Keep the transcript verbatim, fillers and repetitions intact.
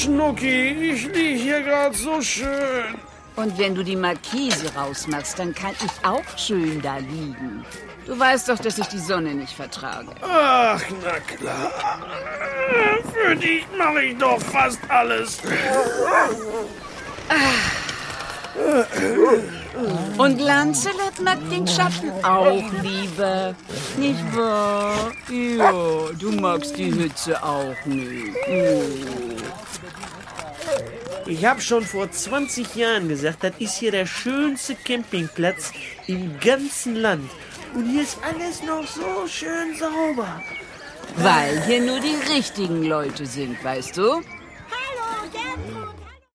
Schnucki, ich lieg hier gerade so schön. Und wenn du die Markise rausmachst, dann kann ich auch schön da liegen. Du weißt doch, dass ich die Sonne nicht vertrage. Ach, na klar. Für dich mache ich doch fast alles. Und Lancelot mag den Schatten auch lieber. Nicht wahr? Ja, du magst die Hitze auch nicht. Oh. Ich habe schon vor zwanzig Jahren gesagt, das ist hier der schönste Campingplatz im ganzen Land. Und hier ist alles noch so schön sauber. Weil hier nur die richtigen Leute sind, weißt du?